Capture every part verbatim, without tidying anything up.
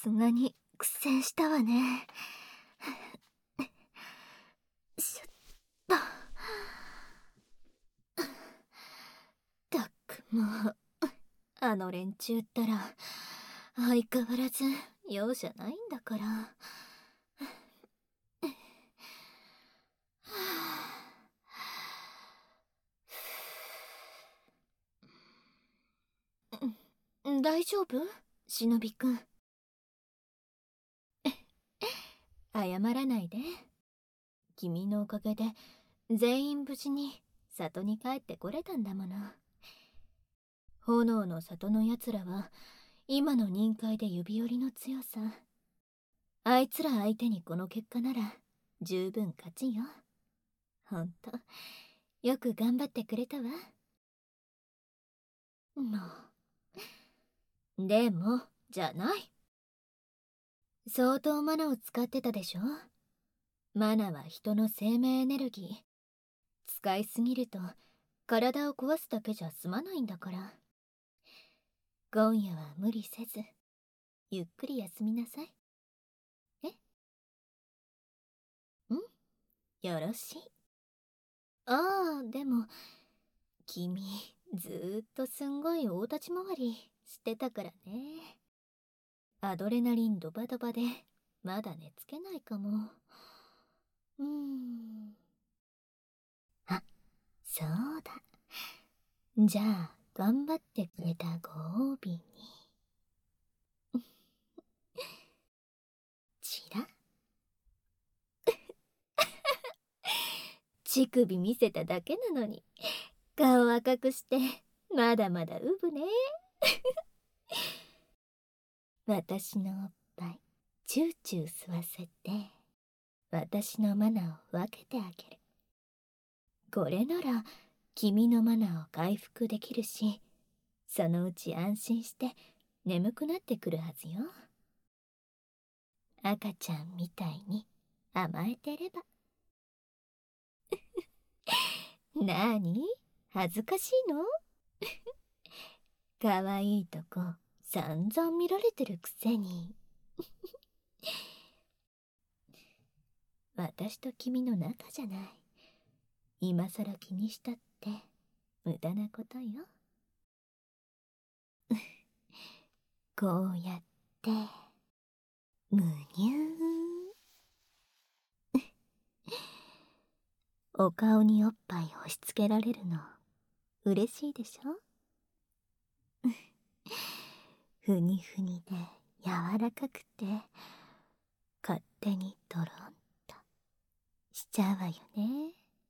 すがに苦戦したわね。しょっと。ったくもう、あの連中ったら相変わらず容赦ないんだから。大丈夫？忍びくん。謝らないで。君のおかげで全員無事に里に帰ってこれたんだもの。炎の里のやつらは今の任界で指折りの強さ。あいつら相手にこの結果なら十分勝ちよ。ほんとよく頑張ってくれたわ。もうでもじゃない。相当マナを使ってたでしょ。マナは人の生命エネルギー。使いすぎると体を壊すだけじゃ済まないんだから。今夜は無理せずゆっくり休みなさい。え？ん？よろしい。ああ、でも君ずーっとすんごい大立ち回りしてたからね。アドレナリンドバドバでまだ寝つけないかも。うーん。あ、そうだ。じゃあ頑張ってくれたご褒美にチラ乳首見せただけなのに顔赤くしてまだまだウブね。私のおっぱいチューチュー吸わせて私のマナを分けてあげる。これなら君のマナを回復できるし、そのうち安心して眠くなってくるはずよ。赤ちゃんみたいに甘えてれば。なーに？恥ずかしいの？かわいいとこ散々見られてるくせに。私と君の仲じゃない。今さら気にしたって無駄なことよ。こうやってむにゅーお顔におっぱい押し付けられるの嬉しいでしょ？ふにふにで柔らかくて勝手にドロンとしちゃうわよね。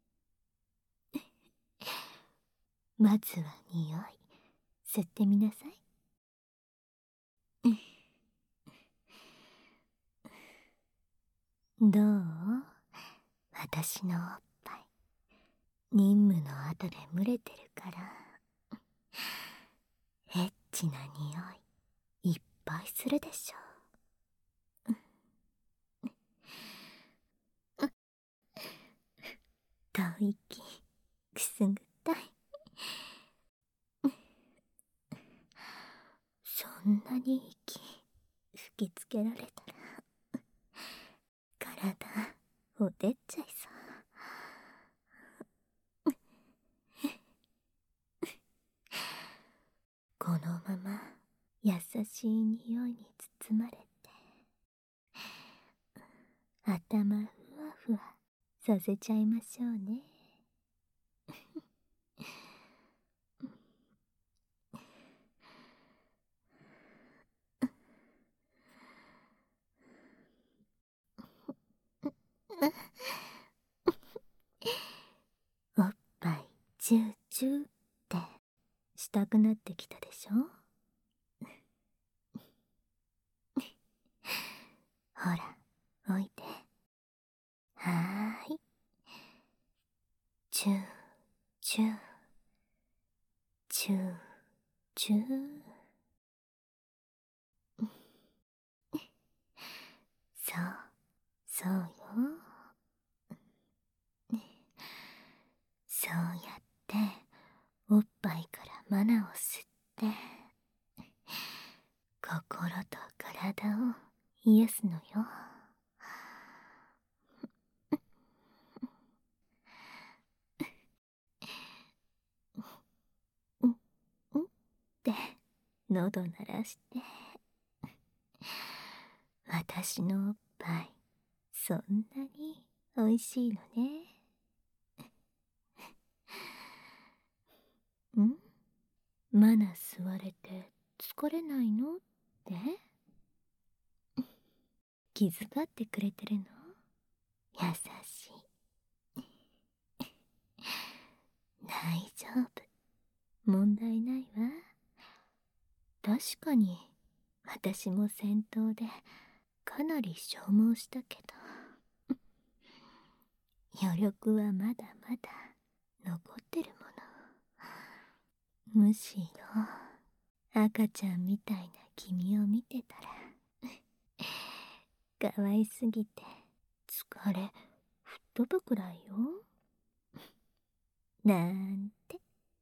まずは匂い吸ってみなさい。どう？私のおっぱい任務の後で蒸れてるからエッチな匂いいっぱいするでしょ。吐息くすぐったい。そんなに息吹きつけられたら体ほてっちゃいそう。このまま優しい匂いに包まれて頭ふわふわさせちゃいましょうね。おっぱいチューチューってしたくなってきたでしょ。ほらおいで。はーい。チューチューチューチュー。そうそうよ。そうやっておっぱいからマナを吸って心と体を癒すのよ。うんうんって喉鳴らして。私のおっぱいそんなにおいしいのね。ん？まだ座れて疲れないのって？気遣ってくれてるの？優しい。大丈夫。問題ないわ。確かに私も戦闘でかなり消耗したけど、余力はまだまだ残ってるもの。むしろ赤ちゃんみたいな君を見てたら可愛すぎて疲れ吹っ飛ぶくらいよ。なんて。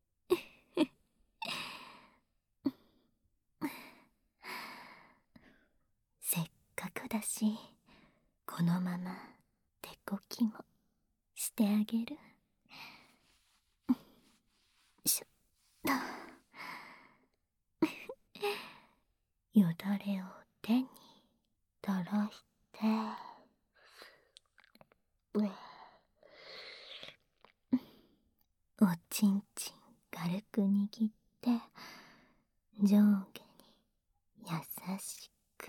せっかくだしこのまま手こきもしてあげる。しょっと。よだれを手に垂らして、うえおちんちん軽く握って上下に優しく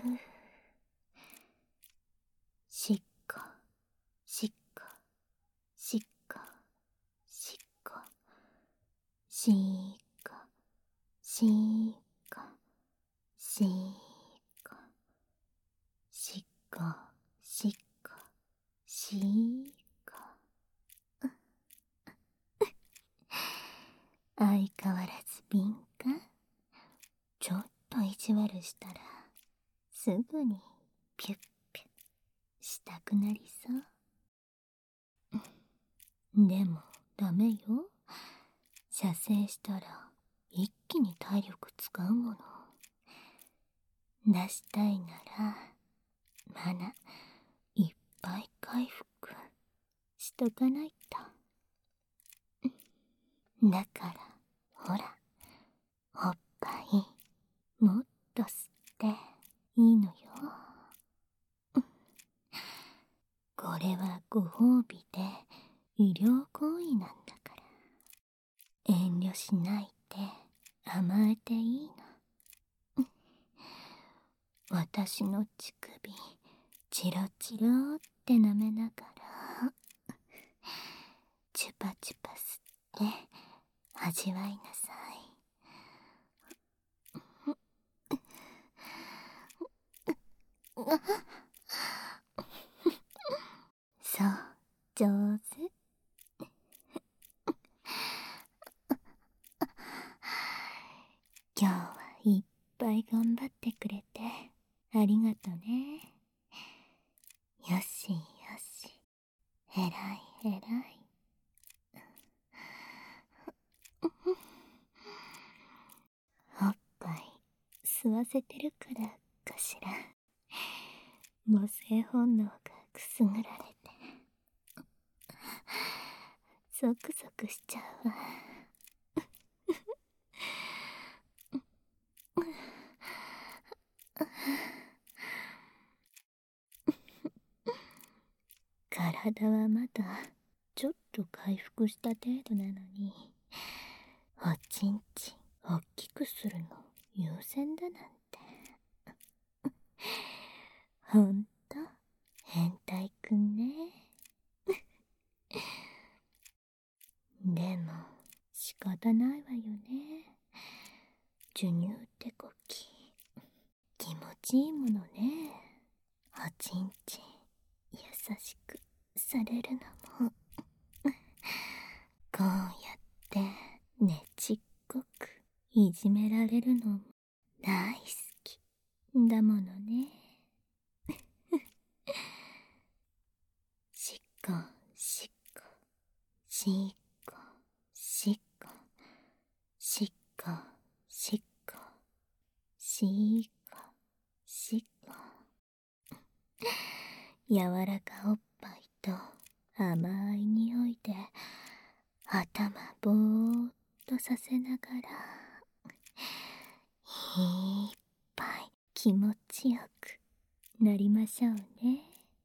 しっこしっこしっこしっこしっこしっこしっこしっこしっこしっこ。相変わらず敏感。ちょっと意地悪したらすぐにピュッピュッしたくなりそう。でもダメよ。射精したら一気に体力使うもの。出したいならまだいっぱい回復しとかないと。だからほら、おっぱいもっと吸っていいのよ。これはご褒美で医療行為なんだから、遠慮しないで甘えていいの。私の乳首チロチロって舐めながらチュパチュパ吸って味わいなさい。そう、上手。今日はいっぱい頑張ってくれてありがとね。よしよし、えらいえらい。おっぱい吸わせてるからかしら。母性本能がくすぐられてゾクゾクしちゃうわ。体はまだちょっと回復した程度なのに、おちんちんおっきくするの優先だなんて。ほんと変態くんね。でも仕方ないわよね。授乳ってこき気持ちいいものね。おちんちん優しくされるのもこうやってねちっこくいじめられるのも大好きだものね。しっこしっこしっこしっこしっこしっこしっこしっこ。 柔らかおっぱいと甘い匂いで頭ぼーっとさせながらいっぱい気持ちよくなりましょうね。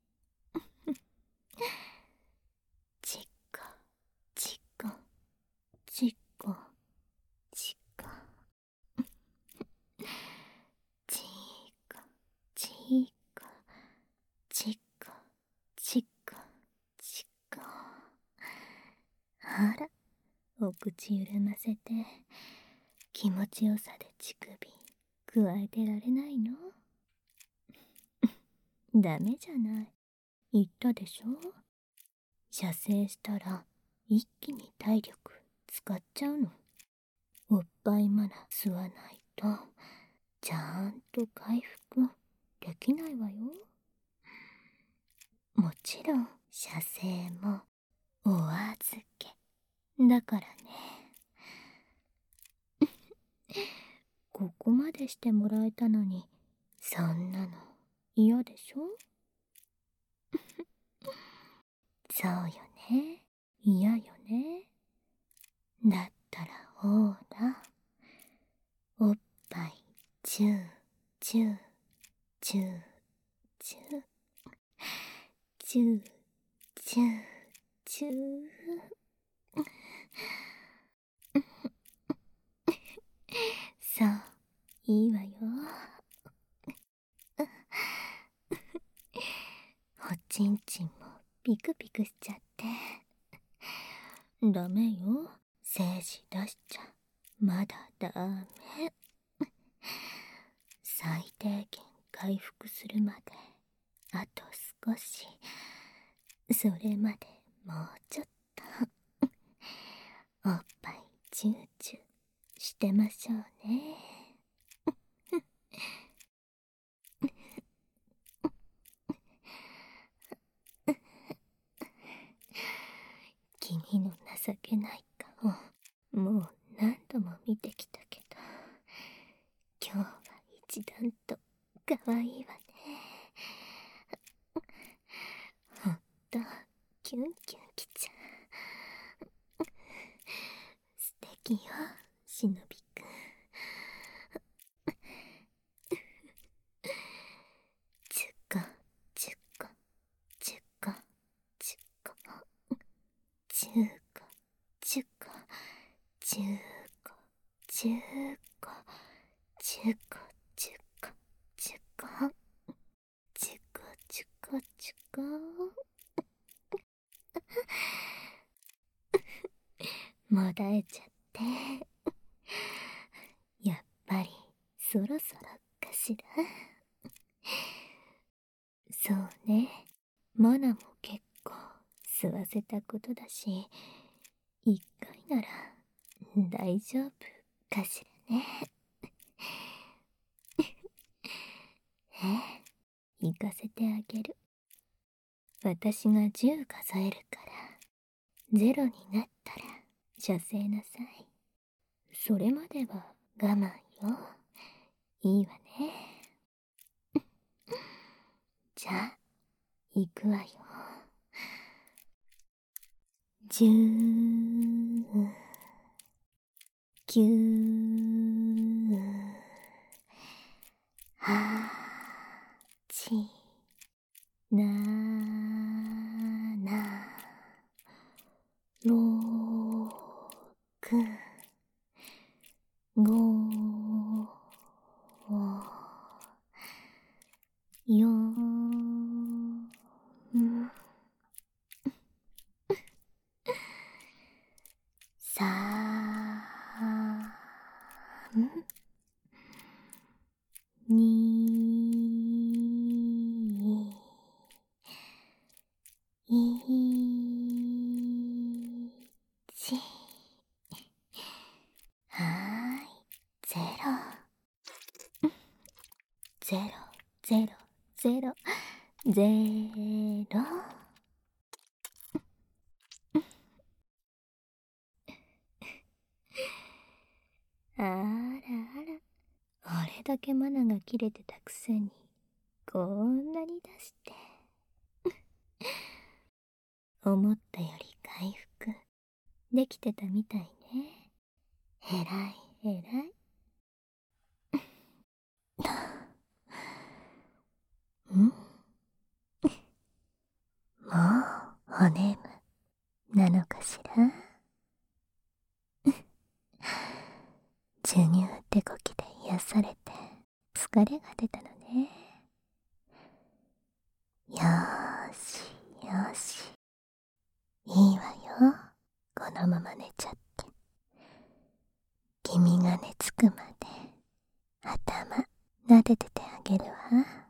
ちっこちっこちっこちっこちっこちっこちっこちっこちっこ。あら、お口緩ませて気持ちよさで乳首くわえてられないの？ダメじゃない。言ったでしょ。射精したら一気に体力使っちゃうの。おっぱいまだ吸わないとちゃんと回復できないわよ。もちろん射精もお預けだからね。ここまでしてもらえたのにそんなの嫌でしょ。そうよね、嫌よね。だったらほら、おっぱいチューチューチューチューチューチューチュー。そう、いいわよ。おちんちんもピクピクしちゃって。ダメよ、精子出しちゃまだダメ。最低限回復するまであと少し。それまでもうちょっとおっぱいチューチューしてましょうね。君の情けない顔もう何度も見てきたけど、今日は一段と可愛いわね。ほんとキュンキュンきちゃう。素敵よ、しのびくん。ちゅこちゅこちゅこちゅこちゅこちゅこちゅこちゅこちゅこちゅこちゅこちゅこちゅこちゅこ。もだえちゃって。やっぱりそろそろかしら。そうね、マナも結構吸わせたことだし、一回なら大丈夫かしらね。ええ、行かせてあげる。私がじゅう数えるからゼロになったら射精なさい。それまでは我慢よ。いいわね。じゃあ行くわよ。じゅうきゅうはちななろくごよんさんにいち。はーい、ゼロゼロゼロゼロゼロ。あらあら、あれだけマナが切れてたくせにこんなに出して。 思ったより回復できてたみたいね。えらいえらい。ん？もうお眠なのかしら？授乳ってこきで癒されて疲れが出たのね。よーしよし、いいわよ、このまま寝ちゃって。君が寝つくまで頭撫でててあげるわ。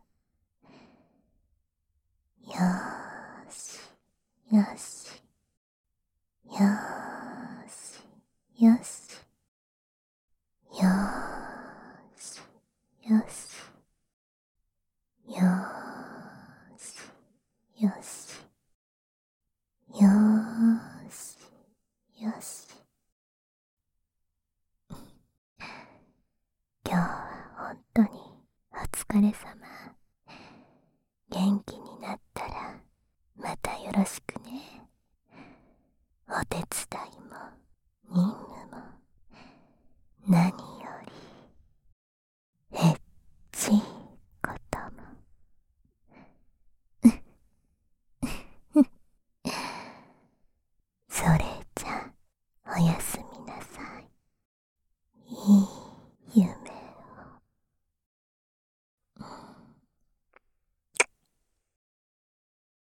よーしよしよーしよしよーしよしよーしよしよーしよし。今日は本当にお疲れ様。元気になったらまたよろしくね。お手